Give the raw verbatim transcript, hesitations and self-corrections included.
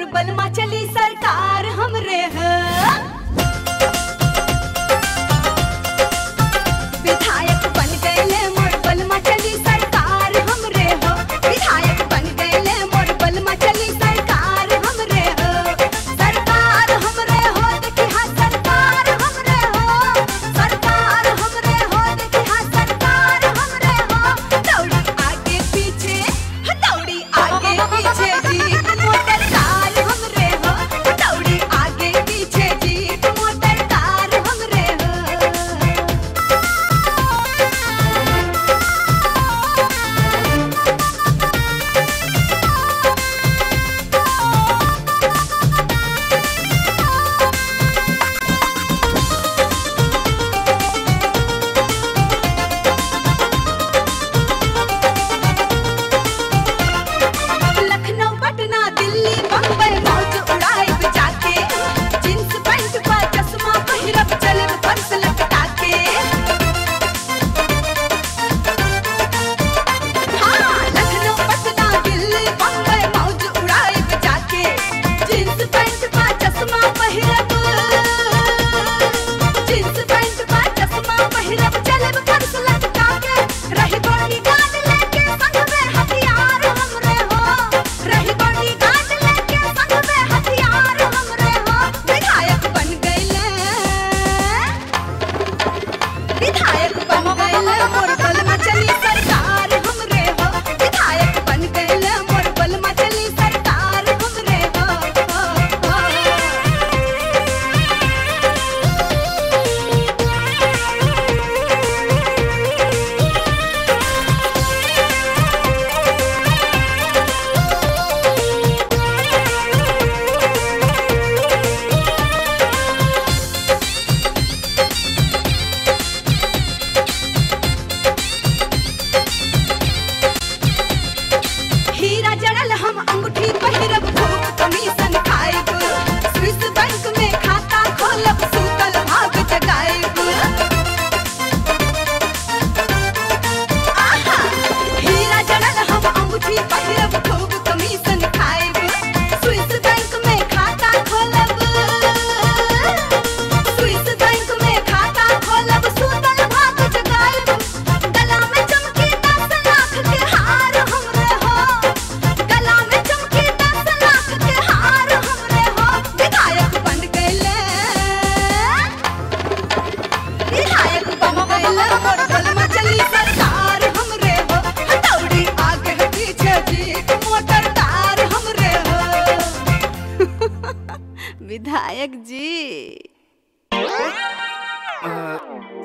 बलमा चली सरकार हमरे है। विधायक बन गए मोर बलमा चली सरकार हमरे हो। विधायक बन गए मोर बलमा चली सरकार हमरे हो। सरकार हमरे हो देखी हाँ सरकार हमरे हो। सरकार हमरे हो देखी हाँ सरकार हमरे हो। दौड़ी आगे पीछे दौड़ी आगे पीछे जीप मोटर कार हमरे हो। दौड़ी आगे पीछे जीप मोटर कार हमरे हो। लखनऊ पटना दिल्ली बम्बई मौज उड़ाइब जाके। जींस पैंट पा चश्मा पहिरब चलब पर्स लटका के। हाँ लखनऊ पटना दिल्ली बम्बई मौज उड़ाइब जाके। जींस पैंट पा चश्मा पहिरब जींस पैंट पा चश्मा पहिरब चलब पर्स लटका के। रही बॉडी गार्ड लेके संग में हथियार हमरे हो। रही बॉडी गार्ड लेके संग में हथियार हमरे हो। विधायक बन गइले विधायक बन गइले मोर बलमा चली सरकार हमरे हो। विधायक बन गइले मोर बलमा चली सरकार हमरे हो। हीरा जड़ल हम अंगूठी पहिरब खूब कमीशन खाइब। स्विस बैंक में खाता खोलब सूतल भाग जगाइब। आहा हीरा जड़ल हम अंगूठी पहिरब खूब कमीशन खाइब। स्विस बैंक में खाता खोलब स्विस बैंक में खाता खोलब सूतल भाग जगाइब। गला में चमकी दस लाख के हार हमरे हो। गला में चमकी दस लाख के हार हमरे हो। विधायक बन गइले विधायक बन गइले मोर बलमा चली सरकार हमरे हो। दौड़ी आगे पीछे जीप मोटर कार हमरे हो। विधायक जी